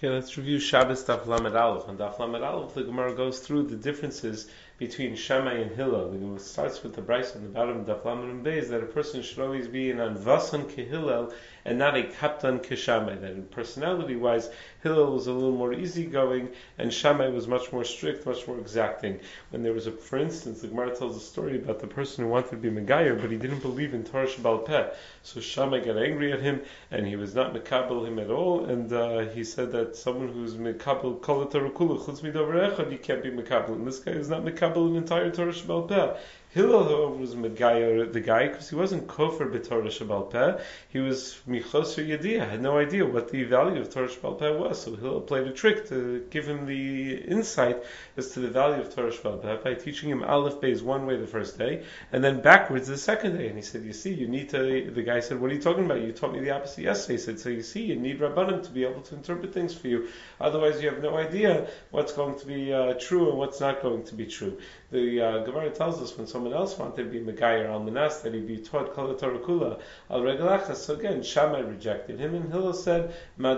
Okay, let's review Shabbos Daf Lamed Aleph. On Daf Lamed Aleph, the Gemara goes through the differences between Shammai and Hillel. The Gemara starts with the Bryce on the bottom of Daf Lamed and Beis that a person should always be an Anvasan Kehillel and not a Kaptan Keshammai. That in personality-wise, Hillel was a little more easygoing and Shammai was much more strict, much more exacting. When there was for instance, the Gemara tells a story about the person who wanted to be Megayer, but he didn't believe in Torah Shebal Peh. So Shammai got angry at him and he was not Mekabel him at all, and he said that someone who's Mekabel Kol Torah Kula Chutz Midover Echad, he can't be Mekabel, and this guy is not Mekabel an entire Torah Shebal Peh. Hillel, however, was Megayer, the guy, because he wasn't Kofar b'Torah Shebal Peh. He was Michoser Yediyah, had no idea what the value of Torah Shebal Peh was. So Hillel played a trick to give him the insight as to the value of Torah Shebal Peh by teaching him Aleph Beis one way the first day, and then backwards the second day. And he said, you see, you need to, the guy said, what are you talking about? You taught me the opposite yesterday. He said, so you see, you need Rabbanim to be able to interpret things for you. Otherwise you have no idea what's going to be true and what's not going to be true. The Gemara tells us when someone else wanted to be Megayer al Manas, that he'd be taught Kol Torah Kula al Regalachas. So again, Shammai rejected him, and Hillel said,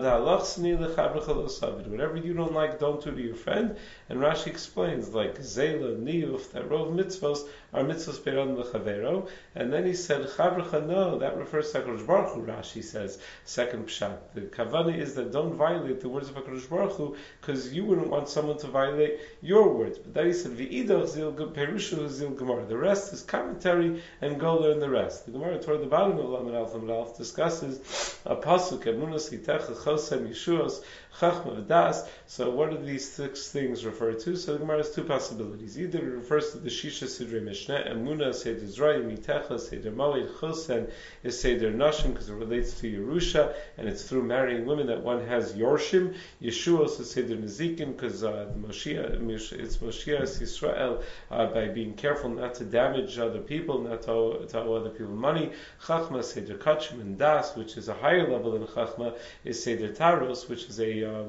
whatever you don't like, don't do to your friend. And Rashi explains, like Zela, Niyuf, that rov mitzvos are mitzvos beran l'chavero. And then he said, Chavrecha, no, that refers to HaKadosh Baruch Hu, Rashi says, second pshat. The kavana is that don't violate the words of HaKadosh Baruch Hu, because you wouldn't want someone to violate your words. But then he said, V'idach zil perushu zil gemara. The rest is commentary, and go learn the rest. The Gemara toward the bottom of Lamed Aleph discusses a pasuk, Emunas Yitecha Chosem Yeshuos Chachma V'das. So what do these six things refer to? So the Gemara has two possibilities. Either it refers to the Shisha Sidrei Mishneh, Emunah Seder Zrayim, Yitecha Seder Moed, Chosen is Seder Nashim, because it relates to Yerusha, and it's through marrying women that one has Yorshim. Yeshuos is Seder Nezikin, because it's Moshiach Yisrael, by being careful not to damage other people, not to owe other people money. Chachma Seder Kachim, and Das, which is a higher level than Chachma, is Seder Taros, which is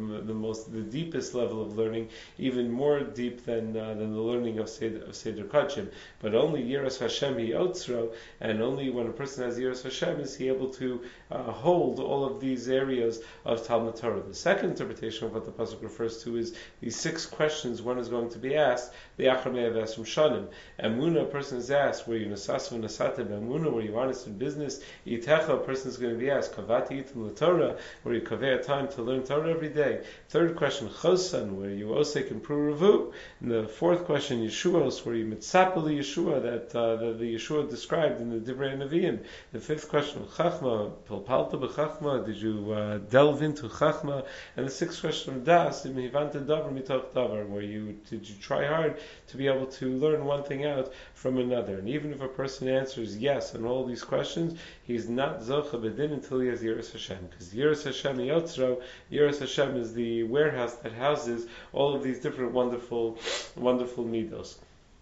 the deepest level of learning, even more deep than the learning of Seder Kachim. But only Yiras Hashem Hi Otzro, and only when a person has Yiras Hashem is he able to hold all of these areas of Talmud Torah. The second interpretation of what the pasuk refers to is these six questions one is going to be asked. The Acharmei of Esrim Shanim. Emunah, a person is asked, were you Nasasim Nasatim Emunah, were you honest in business? Yitecha, a person is going to be asked, Kavati Yitim LaTorah, were you kaveh a time to learn Torah every day? Third question, Chosan, were you Osek in Pruruvu? And the fourth question, Yeshuos, were you Mitzapel Yeshua, that the Yeshua described in the Divrei Nevi'im? The fifth question, Chachma, Pilpalta b'Chachma, did you delve into Chachma? And the sixth question, Das, Imhivanta Davar Mitoch Davar, did you try hard to be able to learn one thing out from another? And even if a person answers yes on all these questions, he's not Zocha B'Din until he has Yiras Hashem, because Yiras Hashem Yotzro, Yiras Hashem is the warehouse that houses all of these different wonderful midos.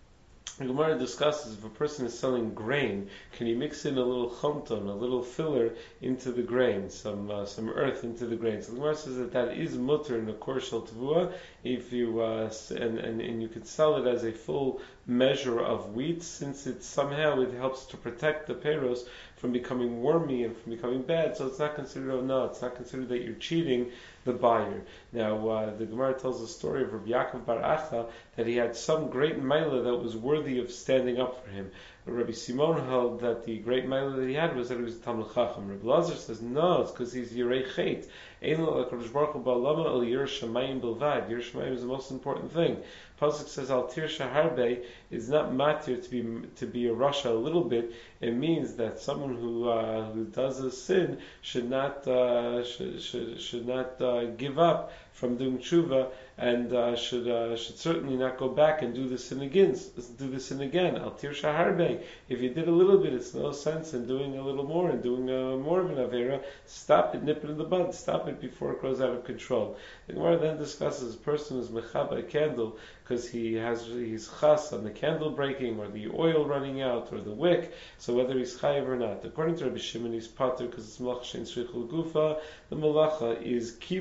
The Gemara discusses if a person is selling grain, can he mix in a little chomton, a little filler into the grain, some earth into the grain? So the Gemara says that is mutter in a korshel tavua, if you and you could sell it as a full measure of wheat, since it helps to protect the peros from becoming wormy and from becoming bad. So it's not considered it's not considered that you're cheating the buyer. Now the Gemara tells the story of Rabbi Yaakov Bar Acha, that he had some great maila that was worthy of standing up for him. Rabbi Simon held that the great maila that he had was that he was a Talmud Chacham. Rabbi Lazar says no, it's because he's Yirei Chet. Ein lo HaKadosh Baruch Hu ba'olama el Yirei Shamayim bilvad. Yirei Shamayim is the most important thing. Pasuk says Al Tir Shaharbe is not matir to be a rasha a little bit. It means that someone who does a sin should not give up from doing tshuva, and should certainly not go back and do the sin again. Al tir shaharbe. If you did a little bit, it's no sense in doing a little more and doing more of an avera. Stop it, nip it in the bud. Stop it before it grows out of control. The Gemara then discusses a person who's mechaba a candle because he's chas on the candle breaking, or the oil running out, or the wick. So whether he's chayiv or not. According to Rabbi Shimon, he's pater because it's malach shein shrichul gufa. The malacha is kibbutz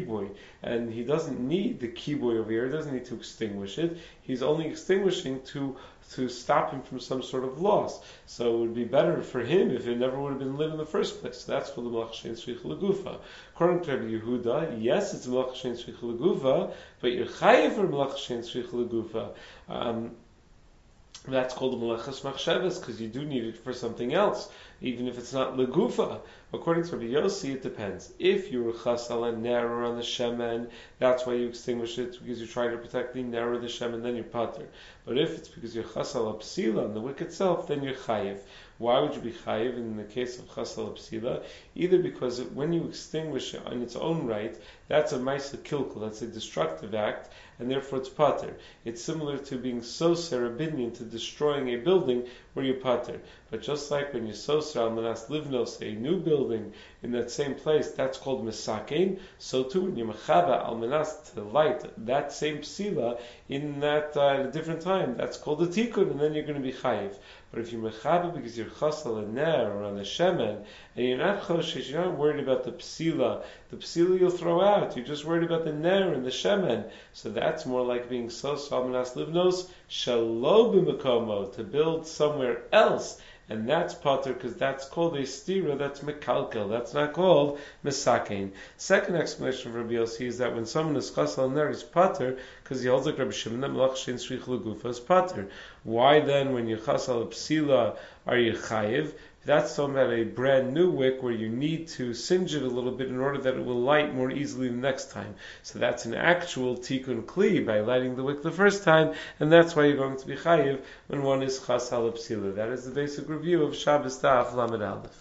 kiboy, and he doesn't need the kiboy over here. He doesn't need to extinguish it. He's only extinguishing to stop him from some sort of loss. So it would be better for him if it never would have been lit in the first place. So that's called the Melach Shein Tzrich Legufa. According to Rabbi Yehuda, yes, it's Melach Shein Tzrich Legufa, but you're chayiv for Melach Shein Tzrich Legufa. That's called the Melechas Machshavas, because you do need it for something else, even if it's not Legufa. According to Rabbi Yossi, it depends. If you were chas ala ner or on the shemen, that's why you extinguish it, because you're trying to protect the ner or the shemen, then you're pater. But if it's because you're chas ala psila on the wick itself, then you're chayiv. Why would you be chayiv in the case of chas ala psila? Either because when you extinguish it on its own right, that's a ma'isa kilkel, that's a destructive act, and therefore it's pater. It's similar to being soser rabinian, to destroying a building where you're pater. But just like when you soser al manas livnos, a new building in that same place, that's called misakein. So too when you mechaba al manas, to light that same psila in that at a different time, that's called a tikkun, and then you're going to be chayiv. But if you're mechaba because you're chas al ner or on the shemen, and you're not choshesh, you're not worried about the psila you'll throw out, you're just worried about the ner and the shemen. So that's more like being sos al manas livnos shalo b'mekomo, to build somewhere else. And that's pater, because that's called a stira, that's mekalkel, that's not called mesakein. Second explanation of Rabbi Yossi is that when someone is chas al ner, is pater, because he holds like Rabbi Shimon that melach shein tzrich legufa is pater. Why then, when you chas al psila, are you chayiv? That's talking about a brand new wick where you need to singe it a little bit in order that it will light more easily the next time. So that's an actual tikkun kli by lighting the wick the first time, and that's why you're going to be chayiv when one is chas al psila. That is the basic review of Shabbos Daf Lamed Aleph.